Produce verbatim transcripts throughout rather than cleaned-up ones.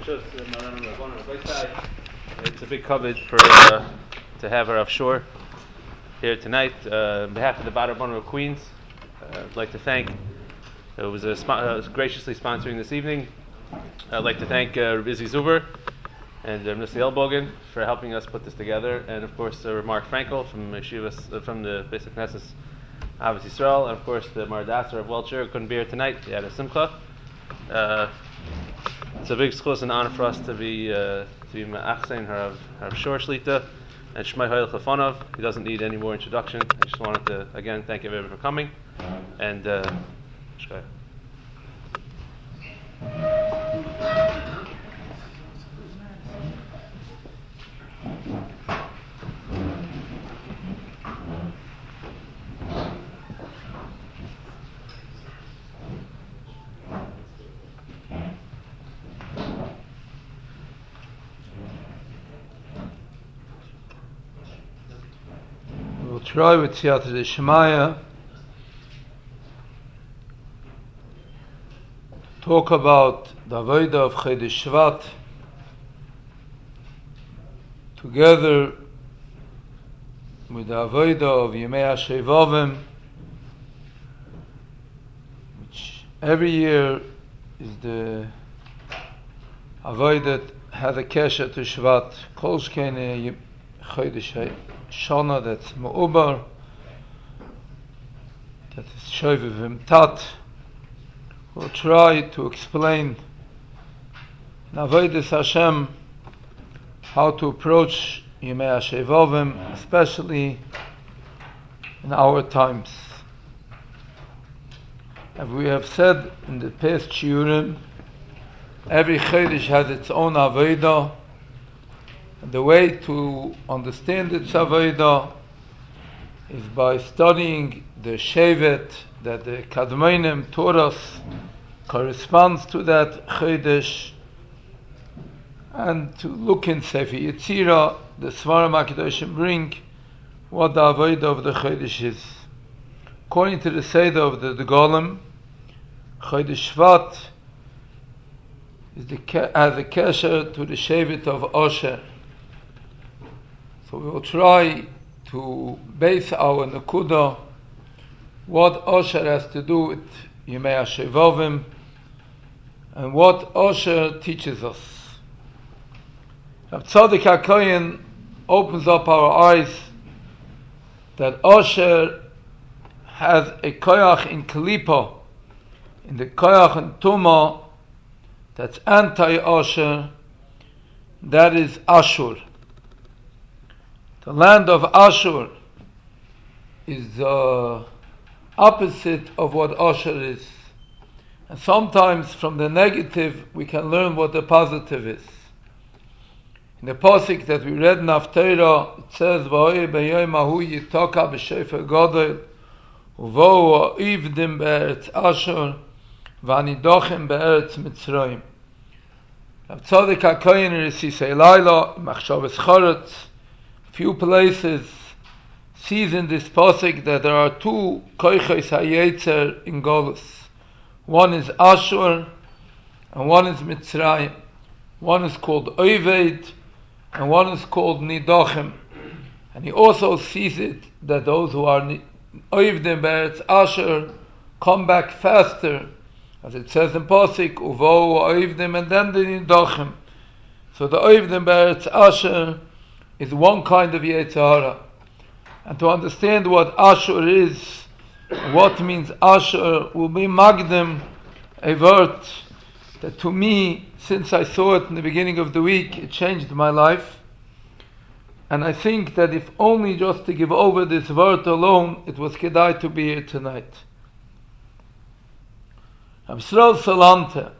It's a big covet for uh, to have her offshore here tonight. Uh, on behalf of the Bar Rabbanan of Queens, uh, I'd like to thank. It was a spo- uh, graciously sponsoring this evening. I'd like to thank uh, Rabbi Zuber and uh, Mister Elbogen for helping us put this together, and of course uh, Mark Frankel from Yeshivas, uh, from the Basic Knesset Ahavas Yisrael, and of course the Mardasser of Welcher couldn't be here tonight. He had a simcha. Uh, it's a big schus and honor for us to be uh, to be ma'achsein her her shor shlita and Shmai Hoyel Chafonov. He doesn't need any more introduction. I just wanted to again thank everyone for coming and. Uh, We'll try with Siyata Shemaya talk about the Avodah of Chodesh Shvat together with the Avodah of Yemei HaShevavim, which every year is the Avodah that has a kesher to Shvat. Kol shkene Chodesh Shana, that's Me'ubar, that is Shovev Tat. We'll try to explain in Avodas Hashem how to approach Yemei HaShevavim, especially in our times. As we have said in the past shiurim, every Chodesh has its own Avodah. And the way to understand its Avodah is by studying the Shevet that the Kadmonim taught us corresponds to that Chodesh, and to look in Sefer Yetzirah, the Svarim HaKadoshim bring what the Avodah of the Chodesh is. According to the Seder of the, the Golem, Chodesh Shvat is the, has a kesher to the Shevet of Osher. So we will try to base our Nakuda, what Osher has to do with Yemei HaShevavim, and what Osher teaches us. Rav Tzadok HaKohen opens up our eyes that Osher has a koyach in Kalipa, in the koyach in Tumah, that's anti-Osher, that is Ashur. The land of Ashur is the opposite of what Osher is. And sometimes from the negative we can learn what the positive is. In the pasuk that we read in Haftarah, it says, "Va'oy b'yom hahu yitoka b'shefer gadol, uvohu ha'ivdim be'eretz Ashur, v'anidochem be'eretz Mitzrayim." Rav Tzadok HaKohen in Resisei Laila, in Machshavas Choretz, few places sees in this pasuk that there are two koiches hayetzer in Golus. One is Ashur and one is Mitzrayim. One is called Oved and one is called Nidochem. And he also sees it that those who are Ovdim be'eretz Ashur come back faster, as it says in pasuk, Uvo Ovdim, and then the Nidochem. So the Ovdim be'eretz Ashur is one kind of Yetzer Hara. And to understand what Ashur is, what means Ashur, will be Magdim, a word that to me, since I saw it in the beginning of the week, it changed my life. And I think that if only just to give over this word alone, it was kedai to be here tonight. Rav Yisrael Salante,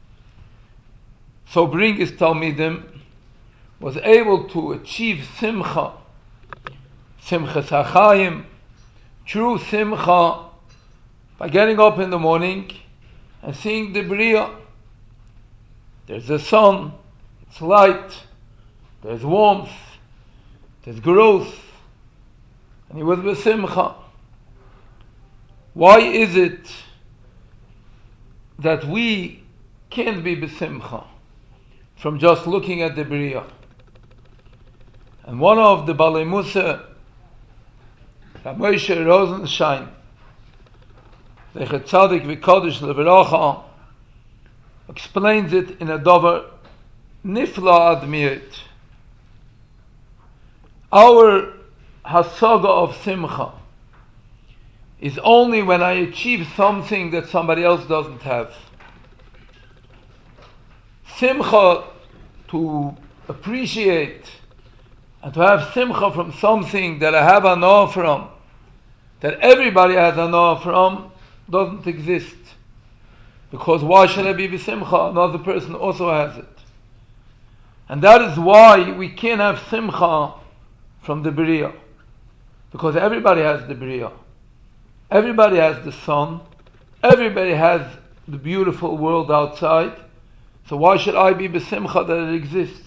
so bring his Talmidim, was able to achieve simcha, simcha sachayim, true simcha, by getting up in the morning and seeing the bria. There's a sun, it's light, there's warmth, there's growth, and he was b'simcha. Why is it that we can't be b'simcha? from just looking at the Bria. And one of the Balei Musa, Moshe Rosenstein, Zecher Tzadik V'Kodesh Leveracha, explains it in a dover nifla admiyat. Our hasaga of simcha is only when I achieve something that somebody else doesn't have. Simcha, to appreciate and to have simcha from something that I have anah from, that everybody has anah from, doesn't exist. Because why should I be b'simcha? Another person also has it. And that is why we can't have simcha from the Bria. Because everybody has the Bria. Everybody has the sun. Everybody has the beautiful world outside. So why should I be b'simcha that it exists?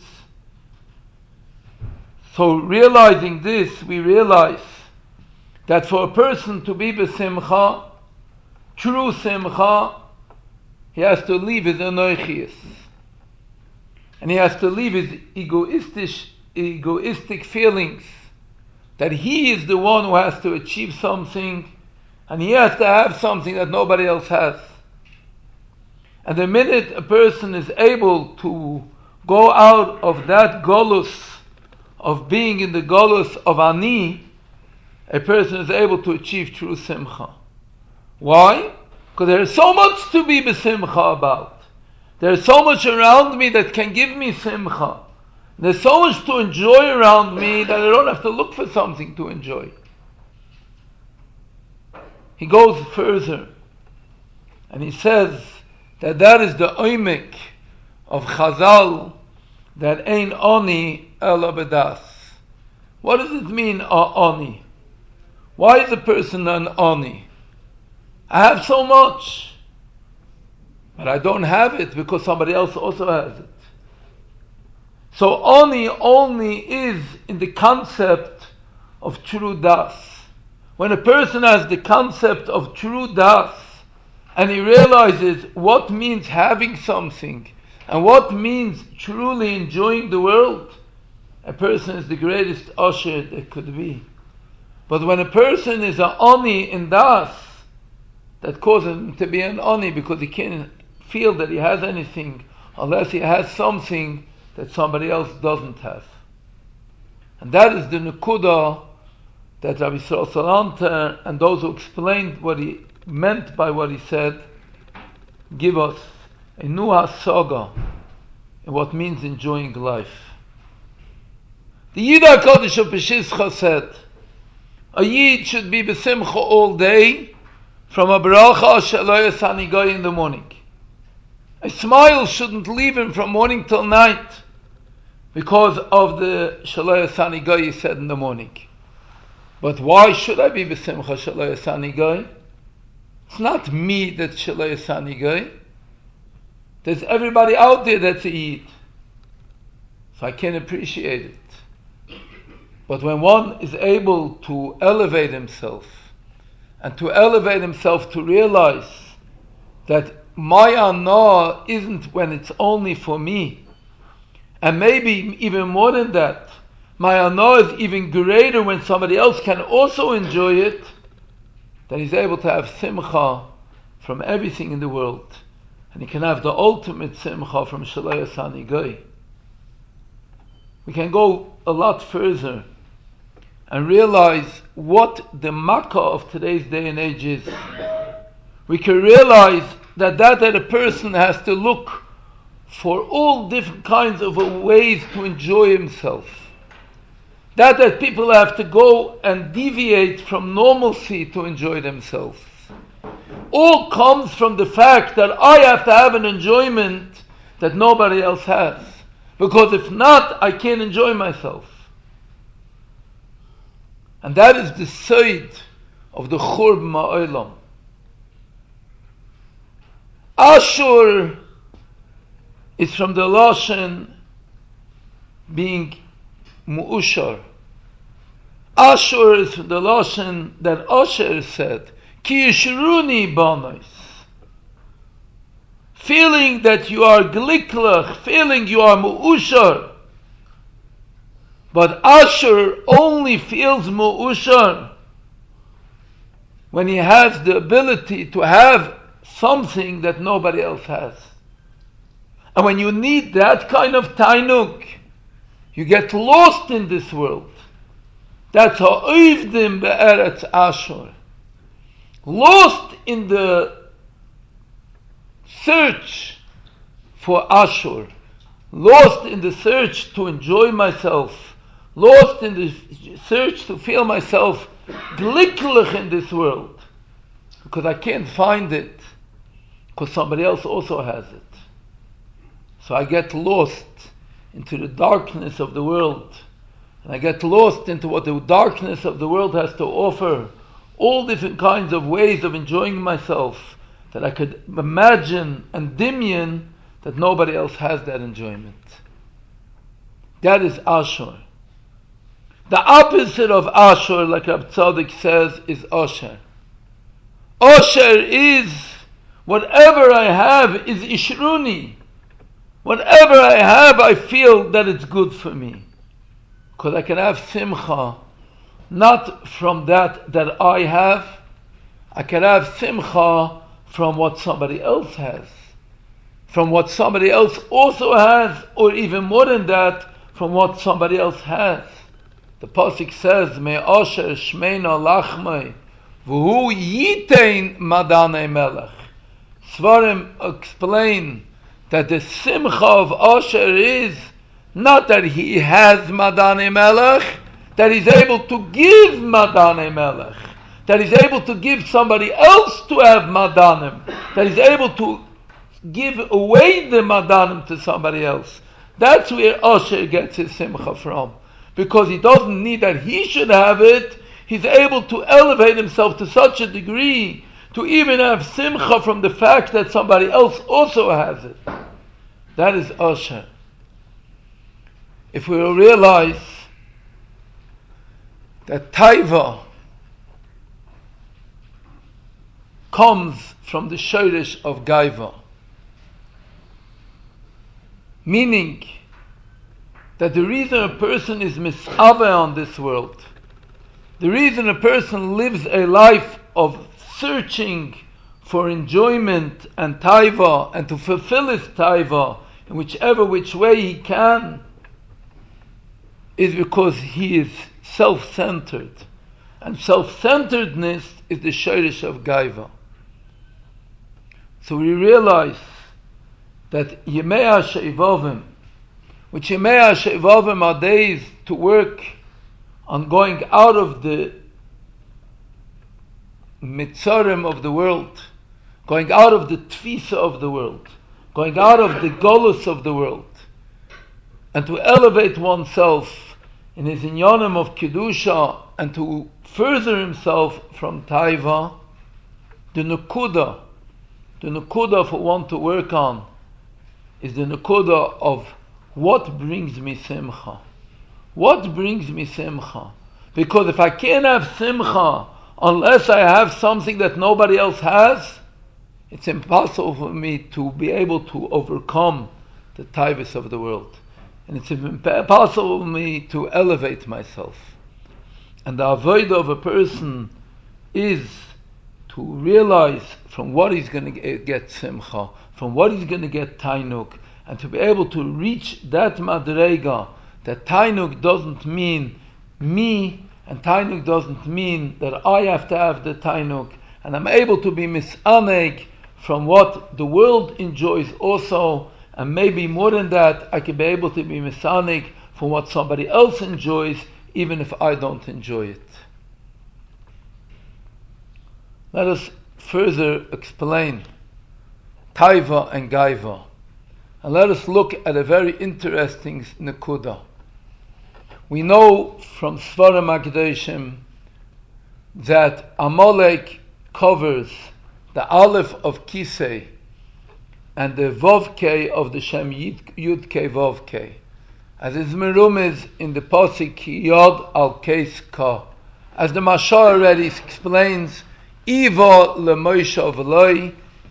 So realizing this, we realize that for a person to be b'simcha, true simcha, he has to leave his anoichias. And he has to leave his egoistic, egoistic feelings that he is the one who has to achieve something, and he has to have something that nobody else has. And the minute a person is able to go out of that golus of being in the golus of ani, a person is able to achieve true simcha. Why? Because there is so much to be b'simcha about. There is so much around me that can give me simcha. There's so much to enjoy around me that I don't have to look for something to enjoy. He goes further and he says that that is the oimek of Chazal, that ein oni ela bedas. What does it mean, a oni? Why is a person an oni? I have so much, but I don't have it because somebody else also has it. So oni only is in the concept of true das. When a person has the concept of true das, and he realizes what means having something, and what means truly enjoying the world, a person is the greatest usher that could be. But when a person is an oni in das, that causes him to be an oni because he can't feel that he has anything unless he has something that somebody else doesn't have. And that is the nukuda that Rabbi Yisrael Salanter and those who explained what he meant by what he said give us a new hasaga in what means enjoying life. The Yid HaKadosh of Peshischa said, a Yid should be b'simcha all day, from a bracha shelo yasanigai in the morning. A smile shouldn't leave him from morning till night because of the shelo yasanigai he said in the morning. But why should I be b'simcha shelo yasanigai? It's not me that's shelo yasanigai. There's everybody out there that's a Yid. So I can appreciate it. But when one is able to elevate himself, and to elevate himself to realize that my anah isn't when it's only for me, and maybe even more than that, my anah is even greater when somebody else can also enjoy it, then he's able to have simcha from everything in the world. And he can have the ultimate simcha from Shalei Asani Goy. We can go a lot further and realize what the makkah of today's day and age is. We can realize that that, that a person has to look for all different kinds of ways to enjoy himself. That that people have to go and deviate from normalcy to enjoy themselves. All comes from the fact that I have to have an enjoyment that nobody else has. Because if not, I can't enjoy myself. And that is the side of the Churb Ma'olam. Ashur is from the Lashon being Mu'ushar. Ashur is from the Lashon that Asher said, Ki yishruni banos. feeling that you are gliklach, feeling you are mu'ushar. But Asher only feels mu'ushar when he has the ability to have something that nobody else has. And when you need that kind of tainuk, you get lost in this world. That's ha'oivdim be'eretz Asher. Lost in the search for Asher. Lost in the search to enjoy myself. Lost in the search to feel myself glicklich in this world. Because I can't find it. Because somebody else also has it. So I get lost into the darkness of the world. And I get lost into what the darkness of the world has to offer. All different kinds of ways of enjoying myself that I could imagine and dimyan that nobody else has that enjoyment. That is Asher. The opposite of Asher, like Rab Tzadok says, is Osher. Osher is whatever I have is Ishruni. Whatever I have, I feel that it's good for me. Because I can have simcha, not from that that I have. I can have simcha from what somebody else has. From what somebody else also has, or even more than that, from what somebody else has. The pasuk says, "Me asher shmeina lachmei, v'hu yitein madanei melech." Svarim explain that the simcha of Asher is not that he has Madane Melech, that he's able to give Madane Melech, that he's able to give somebody else to have Madanim, that he's able to give away the Madanim to somebody else. That's where Asher gets his simcha from. Because he doesn't need that he should have it, he's able to elevate himself to such a degree to even have simcha from the fact that somebody else also has it. That is Asher. If we will realize that Taiva comes from the Shoresh of Gaiva, meaning that the reason a person is misave on this world, the reason a person lives a life of searching for enjoyment and taiva, and to fulfill his taiva in whichever which way he can, is because he is self-centered. And self-centeredness is the shirish of gaiva. So we realize that Yemei HaShe'ivavim, which Yemei HaShe'ivavim are days to work on going out of the mitzarim of the world, going out of the tfisa of the world, going out of the golus of the world, and to elevate oneself in his inyanim of kedusha, and to further himself from taiva. The nukuda, the nukuda for one to work on, is the nukuda of what brings me simcha. What brings me simcha? Because if I can't have simcha unless I have something that nobody else has, it's impossible for me to be able to overcome the taivas of the world. And it's impossible for me to elevate myself. And the avodah of a person is to realize from what he's going to get simcha, from what he's going to get tainuk, and to be able to reach that madrega, that tainuk doesn't mean me, and tainuk doesn't mean that I have to have the tainuk, and I'm able to be misaneg from what the world enjoys also, and maybe more than that, I can be able to be misaneg from what somebody else enjoys, even if I don't enjoy it. Let us further explain taiva and gaiva, and let us look at a very interesting nekuda. We know from Svarim HaKadoshim that Amalek covers the Aleph of Kisei and the Vovkei of the Shem Yudkei Vovkei, as is merumiz in the pasuk Yod al Keis Ka. As the Mashal already explains, Iva le Moshe Avloi,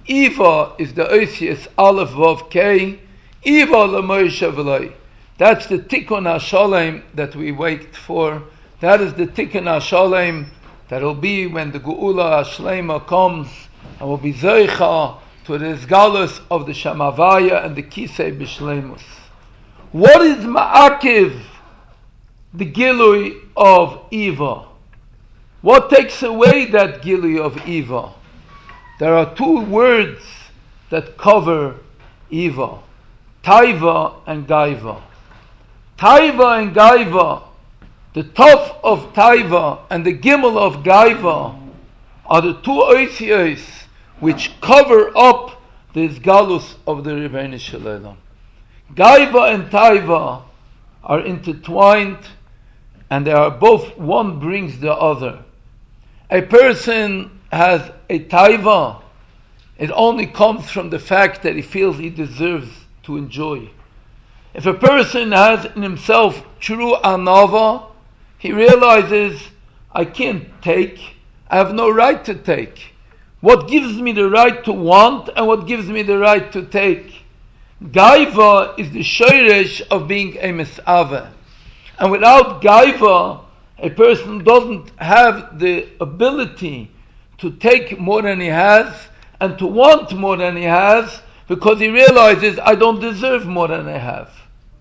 Eva is the Oisius Aleph Vav K, Eva L'Moshe V'loi. That's the Tikkun HaSholem that we wait for. That is the Tikkun HaSholem that will be when the Geula HaShlema comes and will be Zeicha to the Izgalus of the Shamavaya and the Kisei B'Shlemus. What is Ma'akiv, the Gilui of Eva? What takes away that Gilui of Eva? There are two words that cover Eva, Taiva and Gaiva. Taiva and Gaiva, the Tov of Taiva and the Gimel of Gaiva are the two Oisiyos which cover up the Izgalus of the Rebbeinu Shalom. Gaiva and Taiva are intertwined and they are both, one brings the other. A person has a Taiva, it only comes from the fact that he feels he deserves to enjoy. If a person has in himself true anava, he realizes, I can't take, I have no right to take. What gives me the right to want and what gives me the right to take? Gaiva is the shoresh of being a mis'ava. And without Gaiva, a person doesn't have the ability to take more than he has and to want more than he has because he realizes, I don't deserve more than I have.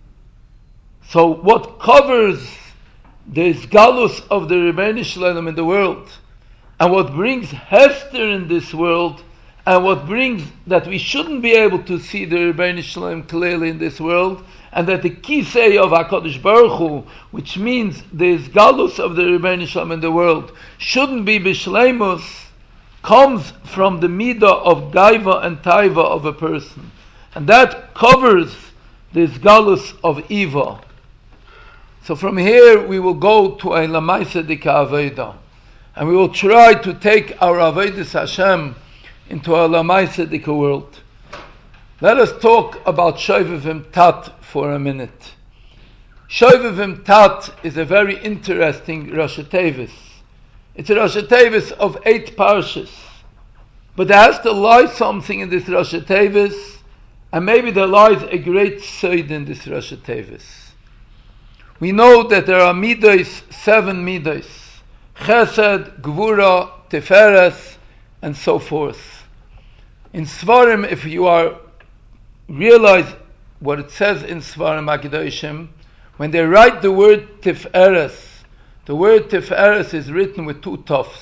So what covers the Izgalus of the Rebbeinu Shalom in the world, and what brings Hester in this world, and what brings that we shouldn't be able to see the Rebbeinu Shalom clearly in this world, and that the Kisei of HaKadosh Baruch Hu, which means the Izgalus of the Rebbeinu Shalom in the world, shouldn't be B'Shleimus, comes from the Midah of Gaiva and Taiva of a person. And that covers the Izgalus of Eva. So from here we will go to a Lamaisa Dika Aveda, and we will try to take our Avedis Hashem into a Lamaisa Dika world. Let us talk about Shovevim Tat for a minute. Shovevim Tat is a very interesting Rosh Tevis. It's a Rosh Tevis of eight parshas, but there has to lie something in this Rosh Tevis, and maybe there lies a great seed in this Rosh Tevis. We know that there are midos, seven midos, Chesed, Gvura, Tiferes, and so forth. In Svarim, if you are realize what it says in Svarim HaKadoshim, when they write the word Tiferes, the word Tiferes is written with two tofs.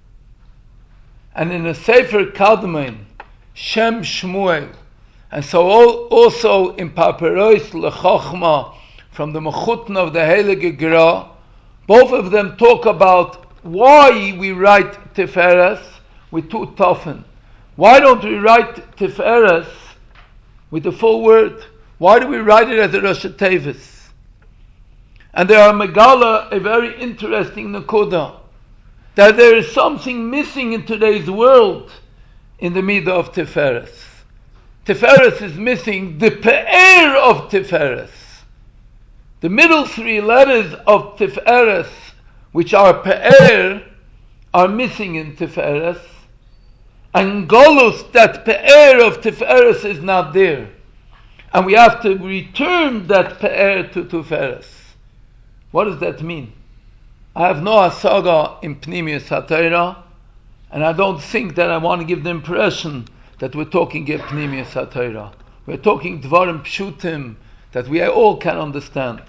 And in the Sefer Kadmon, Shem Shmuel, and so all, also in Papiros Lechochma, from the Mechutna of the Heilige Gra, both of them talk about why we write Tiferes with two tofen. Why don't we write Tiferes with the full word? Why do we write it as a Rosh Tevis? And there are Megala, a very interesting Nakuda, that there is something missing in today's world in the Midah of Tiferes. Tiferes is missing the Pe'er of Tiferes. The middle three letters of Tiferes, which are Pe'er, are missing in Tiferes. And Golus, that Pe'er of Tiferes, is not there. And we have to return that Pe'er to Tiferes. What does that mean? I have no asaga in Pnimius HaTorah, and I don't think that I want to give the impression that we're talking in Pnimius HaTorah. We're talking Dvarim Pshutim that we all can understand.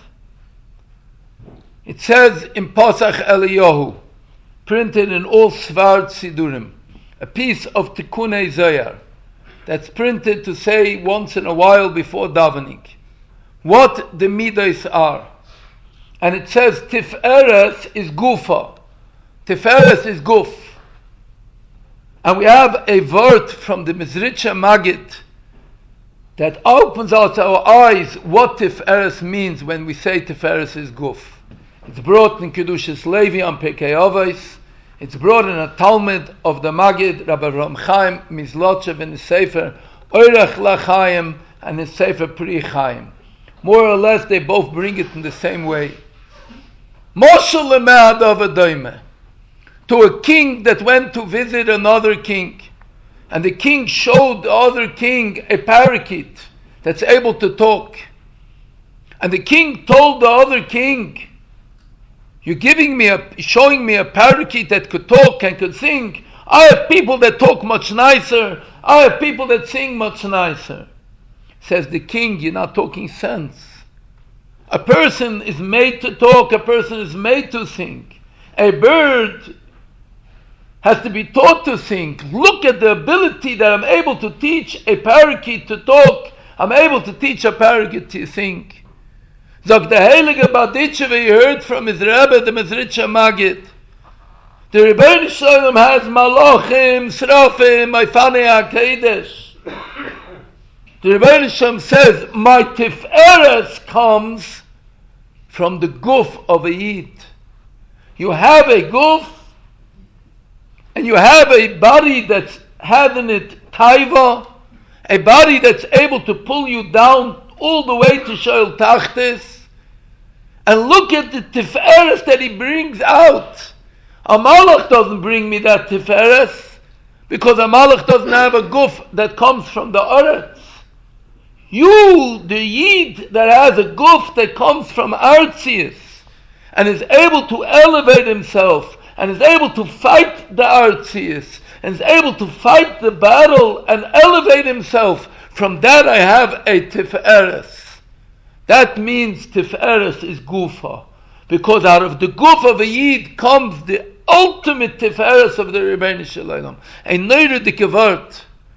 It says in Pasach Eliyahu, printed in all Svar Tzidurim, a piece of Tikkunei Zohar that's printed to say once in a while before davening what the midos are. And it says Tiferes is Gufa. Tiferes is Guf. And we have a word from the Mizritcha Magid that opens out our eyes what Tiferes means when we say Tiferes is Guf. It's brought in Kedushas Levi on Pekei Avos. It's brought in a Talmud of the Magid, Rabbi Ram Chaim Mizlotchev in the Sefer Oirech LaChaim and the Sefer Pri Chaim. More or less, they both bring it in the same way. Moshel le'me'adav adoime, to a king that went to visit another king. And the king showed the other king a parakeet that's able to talk. And the king told the other king, you're giving me a, showing me a parakeet that could talk and could sing. I have people that talk much nicer. I have people that sing much nicer. Says the king, you're not talking sense. A person is made to talk, a person is made to sing. A bird has to be taught to sing. Look at the ability that I'm able to teach a parakeet to talk. I'm able to teach a parakeet to sing. Sagt der Heilige Baditsche, wie you heard from his Rebbe, the Mezritcher Magid. The Rebbeinu Shalom has Malachim, Srafim, Maifanei HaKadosh. The Rebbeinu Shalom says, my Tiferes comes from the guf of a Yid. You have a guf, and you have a body that's having it taiva, a body that's able to pull you down all the way to Shoel Tachtis, and look at the Tiferes that he brings out. A Malach doesn't bring me that Tiferes, because a Malach doesn't have a guf that comes from the Oretz. You, the Yid that has a guf that comes from Artzius, and is able to elevate himself, and is able to fight the Artzius, and is able to fight the battle and elevate himself, from that I have a Tiferes. That means Tiferes is Gufa. Because out of the Guf of a Yid comes the ultimate Tiferes of the Rebbeinu Shalom. A neurotike word.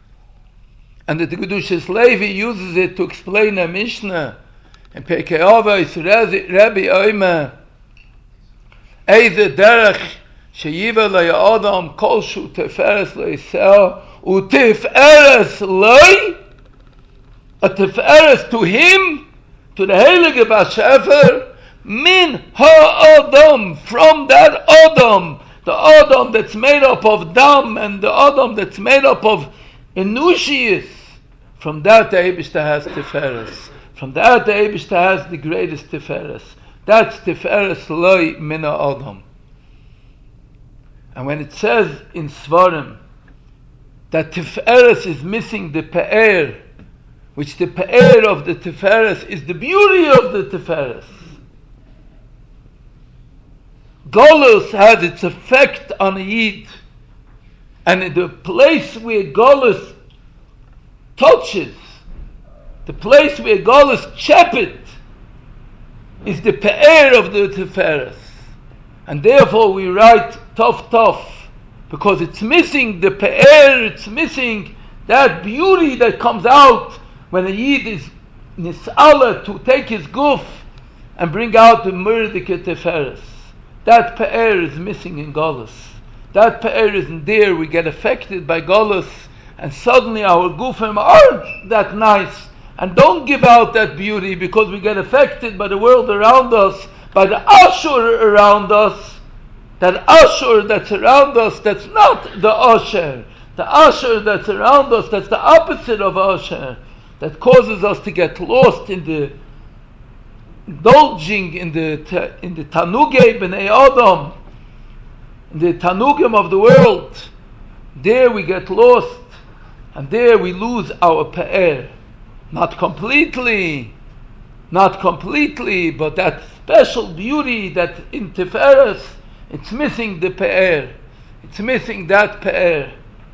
And the Kedushas Levi uses it to explain a Mishnah. In Pirkei Avos, Rabbi Oime, Eize derech sheyiva lo Adam kolshu Tiferes lo yisel, u Tiferes lo, a Tiferes to him, to the Heilige Bas Shefer, min ha-Adam, from that Adam, the Adam that's made up of Dam, and the Adam that's made up of Enushius, from that the Eibishter has Tiferes. From that the Eibishter has the greatest Tiferes. That's Tiferes loy min ha-Adam. And when it says in Svarim that Tiferes is missing the Pe'er, which the Pe'er of the Tiferes is the beauty of the Tiferes. Golus has its effect on a Yid. And in the place where Golus touches, the place where Golus chepit, is the Pe'er of the Tiferes. And therefore we write Tov Tov, because it's missing the Pe'er, it's missing that beauty that comes out when a Yid is nis'ala to take his guf and bring out the murdike Tiferes. That Pe'er is missing in Golus. That Pe'er isn't there. We get affected by Golus, and suddenly our gufim aren't that nice and don't give out that beauty, because we get affected by the world around us, by the Ashur around us. That Ashur that's around us, that's not the Asher. The Ashur that's around us, that's the opposite of Asher. That causes us to get lost in the indulging in the in the Tanugei B'nei Adam, in the Tanugim of the world. There we get lost, and there we lose our Pe'er. Not completely, not completely, but that special beauty that in Tiferes, it's missing the Pe'er. It's missing that Pe'er.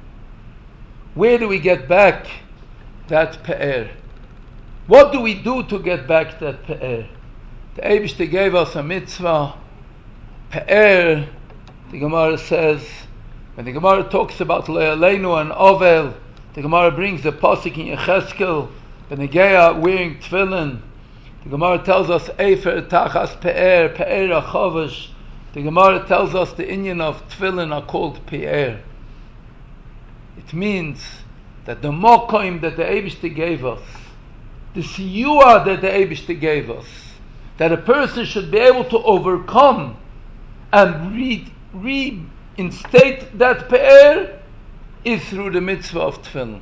Where do we get back that Pe'er? What do we do to get back that Pe'er? The Eibishter gave us a mitzvah. Pe'er, the Gemara says, when the Gemara talks about Le'aleinu and Ovel, the Gemara brings the pasuk in Yecheskel, Benegeya wearing tefillin. The Gemara tells us, Eifer tachas Pe'er, Pe'er achovash. The Gemara tells us the inyan of tefillin are called Pe'er. It means that the mokoim that the Eibishter gave us, the siyua that the Eibishter gave us, that a person should be able to overcome and re- reinstate that Pe'er, is through the mitzvah of tefillin.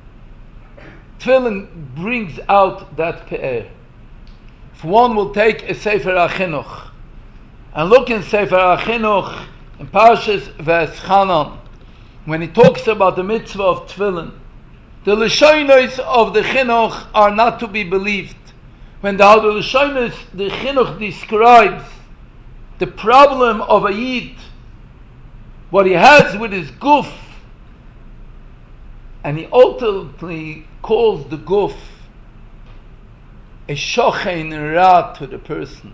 Tefillin brings out that Pe'er. If one will take a Sefer HaChinuch and look in Sefer HaChinuch in Parshas V'eschanan, when he talks about the mitzvah of tefillin, the Lashonos of the Chinuch are not to be believed. When the, the Lashonos, the Chinuch describes the problem of a Yid, what he has with his guf, and he ultimately calls the guf a shochein ra to the person.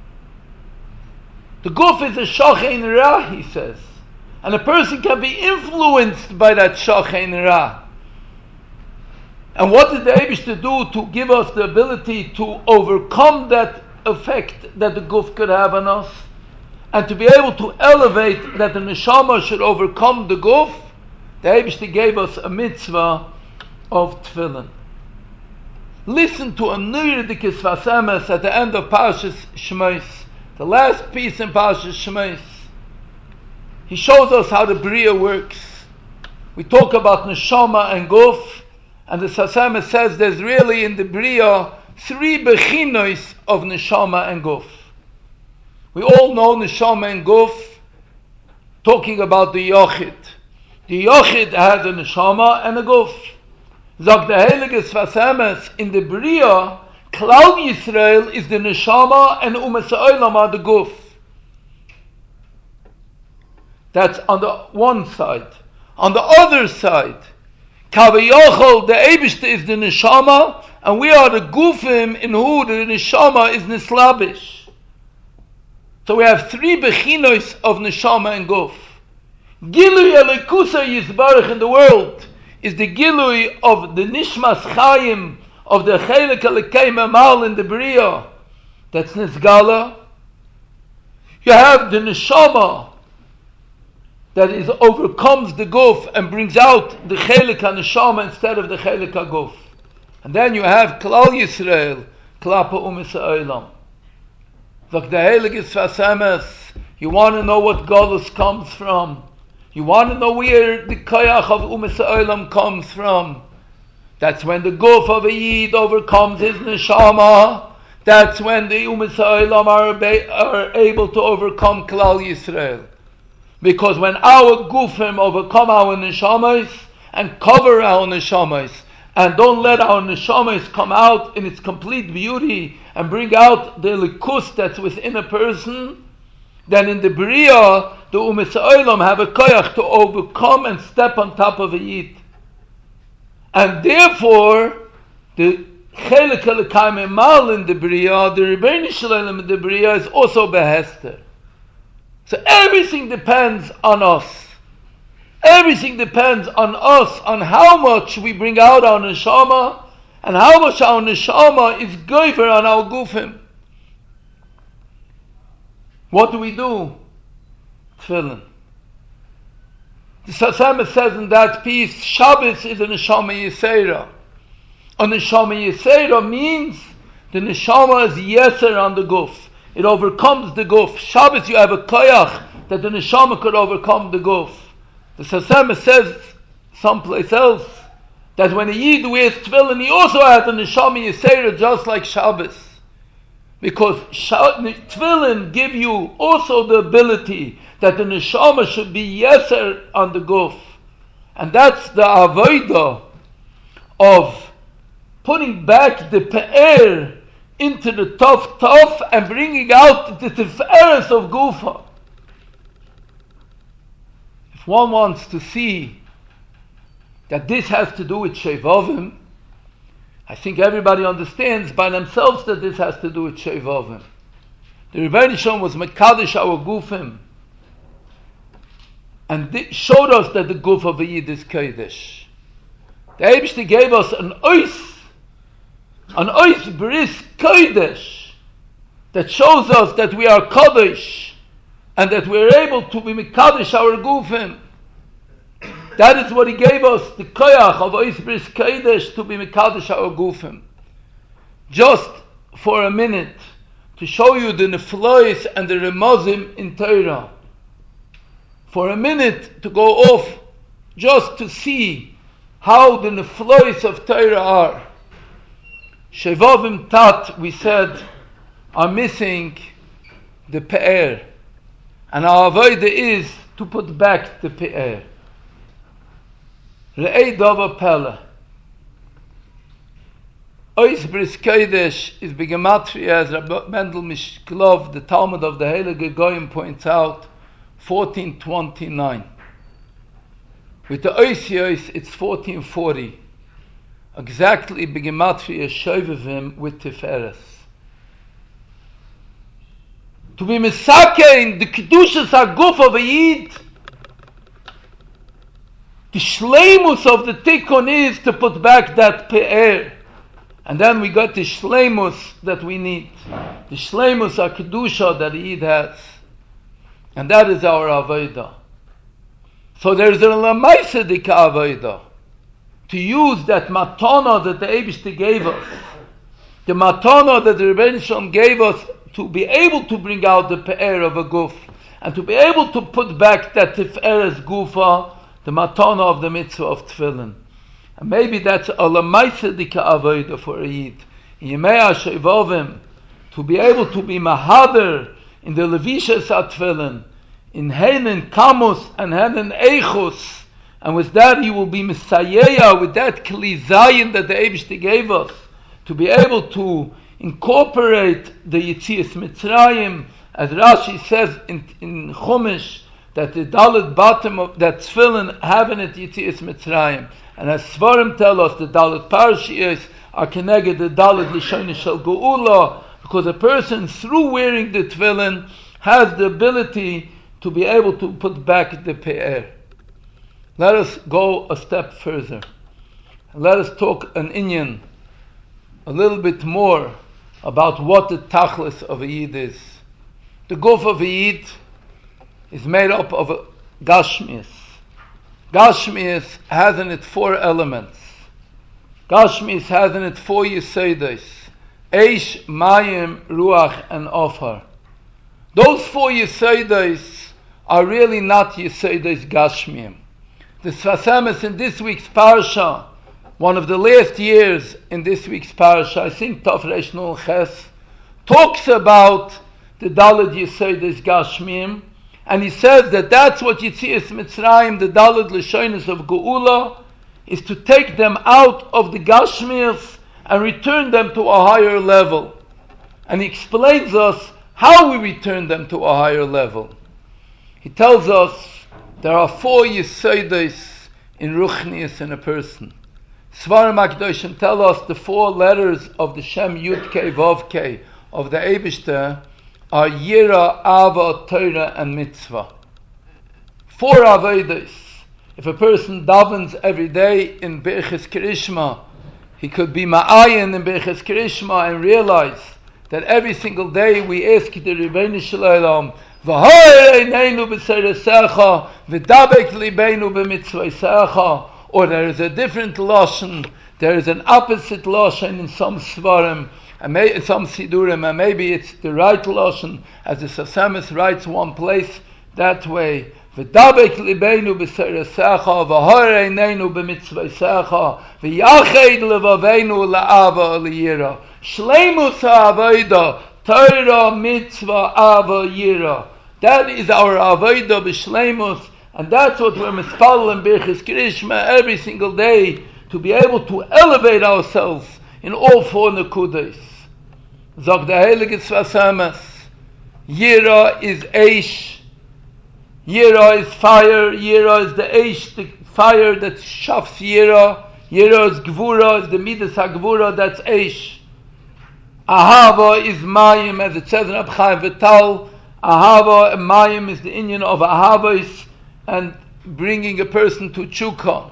The guf is a shochein ra, he says, and a person can be influenced by that shochein ra. And what did the Eibishter do to give us the ability to overcome that effect that the guf could have on us, and to be able to elevate that the neshama should overcome the guf? The Eibishter gave us a mitzvah of tefillin. Listen to a Nuyerdikis Vasemes at the end of Parshas Shmos, the last piece in Parshas Shmos. He shows us how the Bria works. We talk about neshama and guf, and the Vasemes says there's really in the Bria three bechinos of neshama and guf. We all know neshama and guf, talking about the Yochid. The Yochid has a neshama and a guf. Sagt der Heilige Vasemes, in the Bria, Klal Yisrael is the neshama and Umas Ha'olam are the guf. That's on the one side. On the other side, Kavayachol, the Eibishter is the neshama, and we are the gufim in who the neshama is nislabish. So we have three bechinos of neshama and guf. Gilui Elikusa Yisbarach in the world is the gilui of the nishmas chayim of the chelik Elikei Memal in the Bria. That's nisgala. You have the neshama that is overcomes the guf and brings out the chelik neshama instead of the chelik guf. And then you have Klal Yisrael, Klapa Umas Ha'olam. Like the Heilige Vasemes, you want to know what Golus comes from. You want to know where the koyach of Umas Ha'olam comes from. That's when the guf of a Yid overcomes his neshama. That's when the Umas Ha'olam are, are able to overcome Klal Yisrael. Because when our gufim overcome our neshamas and cover our neshamas and don't let our neshamas come out in its complete beauty and bring out the likus that's within a person, then in the Bria, the Umas Ha'olam have a koyach to overcome and step on top of a Yid. And therefore, the Chelik Elikei Memal in the Bria, the Rebbeinu Shalom in the Bria is also behester. So everything depends on us. Everything depends on us, on how much we bring out our neshama, and how much our neshama is goiver on our gufim. What do we do? Tefillin. The Vasemes says in that piece, Shabbos is a neshama yisera. A neshama yisera means the neshama is yeser on the guf. It overcomes the guf. Shabbos you have a koyach that the neshama could overcome the guf. The Vasemes says someplace else that when a Yid wears tefillin, he also has a neshama yisera just like Shabbos. Because tefillin give you also the ability that the neshama should be yeser on the guf. And that's the avodah of putting back the pe'er into the tough tough and bringing out the tiferes of gufa. If one wants to see that this has to do with shevavim, I think everybody understands by themselves that this has to do with shevavim. The Rebbeinu Shalom was mekadosh our gufim, and th- showed us that the guf of a Yid is kodesh. The Eibishter gave us an ois, an ois bris kodesh, that shows us that we are kodesh, and that we are able to be mekadosh our gufim. That is what he gave us, the koyach of ois bris kodesh, to be mekadosh our gufim. Just for a minute, to show you the neflois and the remozim in Torah. For a minute to go off, just to see how the neflois of Torah are. Shevavim tat, we said, are missing the pe'er. And our avodah is to put back the pe'er. Re'ei Dova Pele. Ois Bris Kodesh is begematria, as Rabbi Mendel Mishklov, the Talmud of the Heilige Goyim, points out, fourteen twenty-nine. With the Oisios, it's fourteen forty. Exactly begematria Shovevim with Tiferes. To be Mesake in the Kedushas HaGuf of a Yid, the Shleimus of the Tikkun is to put back that Pe'er. And then we got the Shleimus that we need. The Shleimus HaKedusha that the Yid has. And that is our Avodah. So there is a Lamaisa Dika Avodah. To use that Matana that the Eibishter gave us. The Matana that the Rebbeinu Shalom gave us to be able to bring out the Pe'er of a Guf. And to be able to put back that Tiferes Gufa, the Matana of the Mitzvah of Tefillin. And maybe that's a Lamaisa Dika Avodah for a Yid. In Yemei HaShovavim, to be able to be Mahader in the Levishas HaTefillin, in Heinen Kamus and Heinen Eichus, and with that he will be Messiah, with that Kli Zayin that the Eibishter gave us, to be able to incorporate the Yetzias Mitzrayim, as Rashi says in, in Chumash, that the Dalet bottom of that Tefillin having it Yetzias Mitzrayim. And as Svarim tell us, the Dalet Parashiyos are connected the Dalet Lishonis Shel Geula, because a person through wearing the Tefillin has the ability to be able to put back the Pe'er. Let us go a step further. Let us talk an inyan, a little bit more about what the Tachlis of a Yid is. The Guf of a Yid is made up of a Gashmias. Gashmias has in it four elements. Gashmias has in it four Yesedes. Eish, Mayim, Ruach, and Ofar. Those four Yesedes are really not Yesedes Gashmiim. The Sfas Emes in this week's parasha, one of the last years in this week's parasha, I think Tov Reish Nun Ches, talks about the Dalet Yesedes Gashmiim, and he says that that's what Yetzias Mitzrayim, the Dalet Lishonis of Geula, is to take them out of the Gashmias and return them to a higher level. And he explains us how we return them to a higher level. He tells us there are four Yesedes in Ruchnius in a person. Svarim HaKadoshim tell us the four letters of the Shem Yud Kei Vav Kei of the Eibishter are Yira, Ava, Torah, and Mitzvah. Four Avedas. If a person davens every day in Birchas Krishma, he could be Ma'ayin in Birchas Krishma and realize that every single day we ask the Rebbeinu Shalom, V'ha'er eineinu b'seiresecha, v'dabek libeinu b'mitzvaysecha, or there is a different Lashon, there is an opposite Lashon in some Svarim, and may, in some Sidurim, and maybe it's the right Lashon, as the Sfas Emes writes one place that way, V'dabek libeinu b'seiresecha, v'ha'er eineinu b'mitzvaysecha, v'yached levaveinu la'ava aliyira. Shleimus ha'avodah, Torah, Mitzvah, Ava, Yira. That is our Avodah b'Shleimus, and that's what we're mispallel in Birchas Krishma every single day, to be able to elevate ourselves in all four nekudas. Zog the Heilige Sfas Emes, Yira is Eish, Yira is fire, Yira is the Eish, the fire that shafts Yira, Yira is Gvura, is the Midas HaGvura, that's Eish. Ahava is Mayim, as it says in Abchai Vital. Ahava and Mayim is the inyan of Ahavos and bringing a person to Chukah.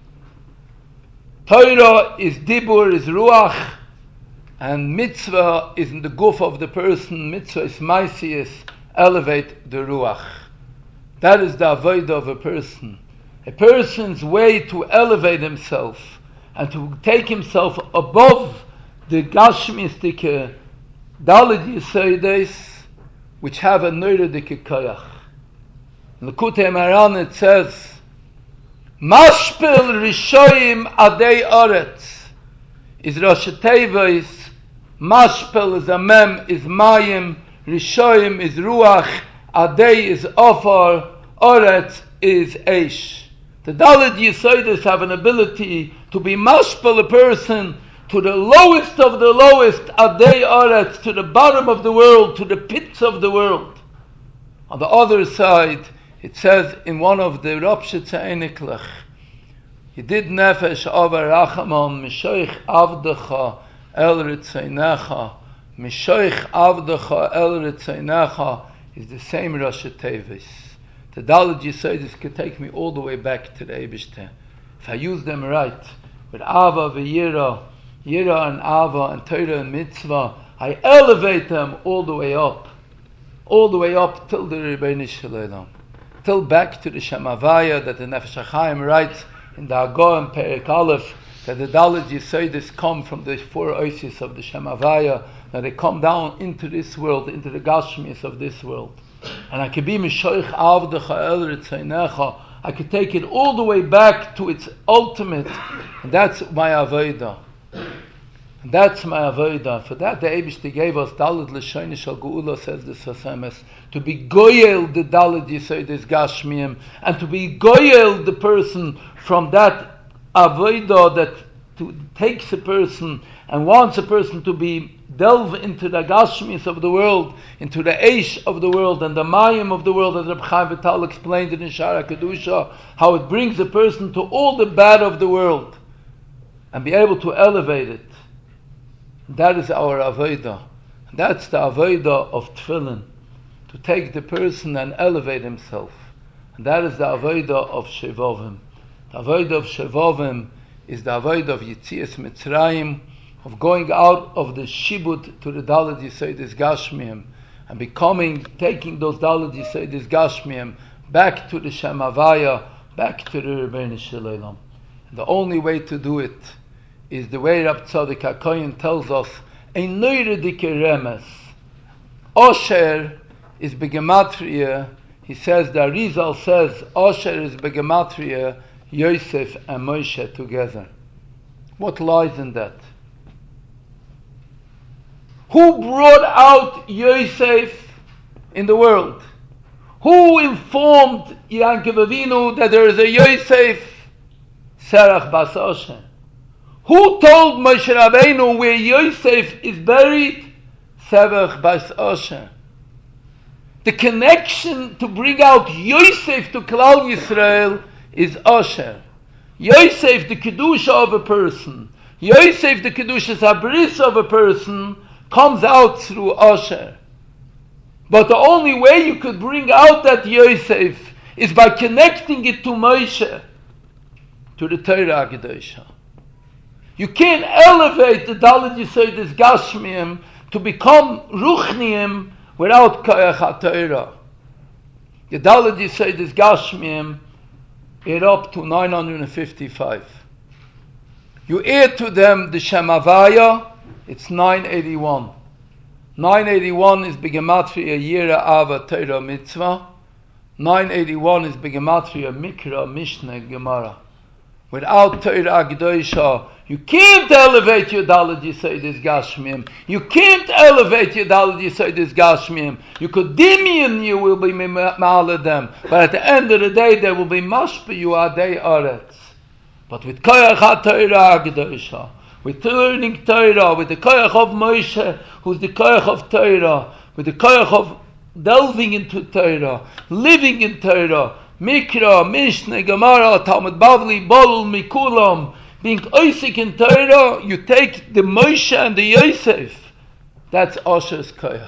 Torah is Dibur, is Ruach, and Mitzvah is in the Guf of the person. Mitzvah is Maisius, elevate the Ruach. That is the Avodah of a person. A person's way to elevate himself and to take himself above the Gashmistic Dalet Yesedes, which have a Neurodik Koyach. In the Likutei Moharan it says, Mashpil Rishoyim Adei Oretz is Rosh Tevis, Mashpil is a Mem, is Mayim, Rishoyim is Ruach, Adei is Ofar, Oretz is Eish. The Dalit Yesodis have an ability to be mashpal a person to the lowest of the lowest, adei aretz, to the bottom of the world, to the pits of the world. On the other side, it says in one of the Rapshitz Einiklach, Yedid nefesh over rachamon, mishoich avdecha el ritzeinecha, mishoich avdecha el ritzeinecha, is the same Rosh Tevis. The Dalit Yesodis could take me all the way back to the Eibishter. If I use them right, with Ava v'Yira, Yira and Ava and Torah and Mitzvah, I elevate them all the way up. All the way up till the Rebbeinu Shalom. Till back to the Shemavaya that the Nefesh HaChaim writes in the Agor and Perek Aleph, that the Dalit Yesodis come from the four oases of the Shemavaya, that they come down into this world, into the Gashmis of this world. And I could be Mishoich Avdecha El Ritzeinecha. I could take it all the way back to its ultimate, and that's my Avodah. And that's my Avodah. For that the Eibishter gave us Dalit L'Shoni Shal Geula, says the Sasemes, to be Goyel the Dalit Yesodis Gashmiim, and to be Goyel the person from that Avodah that to, takes a person and wants a person to be delve into the Gashmis of the world, into the Eish of the world, and the Mayim of the world, as Reb Chaim Vital explained in Shara Kedusha, how it brings a person to all the bad of the world, and be able to elevate it. That is our Avodah. That's the Avodah of Tefillin, to take the person and elevate himself. And that is the Avodah of Shevovim. The Avodah of Shevovim is the Avodah of Yitzias Mitzrayim, of going out of the Shibud to the Dalit Yesodis Gashmiim, and becoming, taking those Dalit Yesodis Gashmiim back to the Shemavaya, back to the Rebbeinu Shalom. And the only way to do it is the way Rab Tzadik HaKohen tells us, Ein neure dike remes. Osher is begematria. He says, the Arizal says, Osher is begematria, Yosef and Moshe together. What lies in that? Who brought out Yosef in the world? Who informed Yaakov Avinu that there is a Yosef? Serach bas Osher. Who told Moshe Rabbeinu where Yosef is buried? Serach bas Osher. The connection to bring out Yosef to Klal Yisrael is Osher. Yosef, the Kedusha of a person, Yosef, the Kedusha Sabris of a person, comes out through Osher. But the only way you could bring out that Yosef is by connecting it to Moshe, to the Torah Kedusha. You can't elevate the Dalit Yesodis Gashmiim to become Ruchniim without Koyach HaTorah. The Dalit Yesodis Gashmiim add up to nine hundred fifty-five. You add to them the Shemavaya, it's nine eighty-one. nine eighty-one is Begematria Yira Ava Torah Mitzvah. nine eighty-one is Begematria Mikra Mishnah Gemara. Without Torah Kedusha, you can't elevate your Dalit Yesodis Gashmiim. You can't elevate your Dalit Yesodis Gashmiim. You could dimion, you will be ma'ala them. But at the end of the day, there will be mashpa you adei aretz. But with Koyach HaTorah Kedusha, with learning Torah, with the Koyach of Moshe, who's the Koyach of Torah, with the Koyach of delving into Torah, living in Torah, Mikra, Mishnah, Gemara, Talmud Bavli, Bolul, Mikulam, being Oisik in Torah, you take the Moshe and the Yosef. That's Osher's Koyach.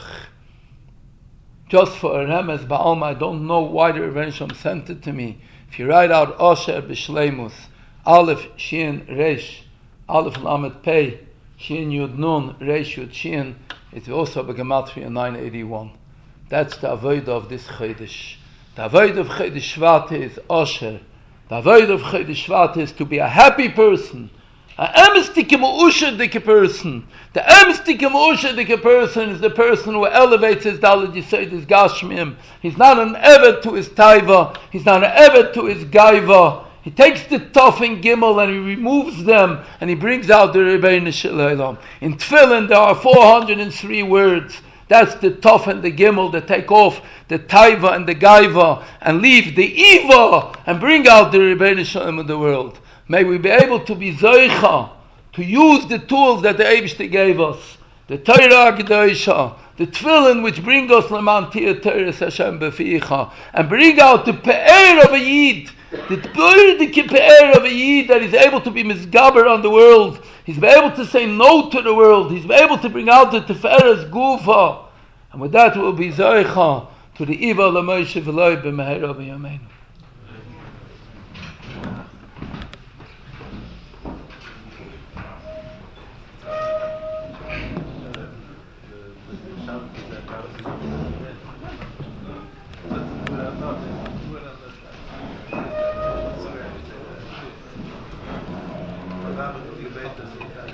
Just for a remes ba'alma, I don't know why the Rebbeinu Shalom sent it to me. If you write out Osher b'Shleimus, Aleph, Shin, Resh, Aleph Lamed Pei, Shin Yud Nun, Resh Yud Shin, it's also Begematria nine eighty-one. That's the avodah of this Chodesh. The avodah of Chodesh Shvat is Osher. The avodah of Chodesh Shvat is to be a happy person, a emstike ma'ushadik person. The emstike ma'ushadik person is the person who elevates his Dalit Yesodis Gashmiim. He's not an eved to his taiva. He's not an eved to his gaiva. He takes the Tov and Gimel and he removes them and he brings out the Rebbeinu Shalom. In Tefillin there are four hundred three words. That's the tough and the gimel that take off the taiva and the gaiva and leave the eva and bring out the Rebbeinu Shalom in the world. May we be able to be zoicha, to use the tools that the Eibishter gave us, the Torah Gedosha, the tefillin which bring us leman tia teres Hashem beficha, and bring out the pe'er of a yid, the the pe'er of a yid that is able to be misgaber on the world. He's able to say no to the world. He's able to bring out the teferes gufa, and with that will be zoicha to the evil Moshe v'loy b'meher b'yameinu. Thank you.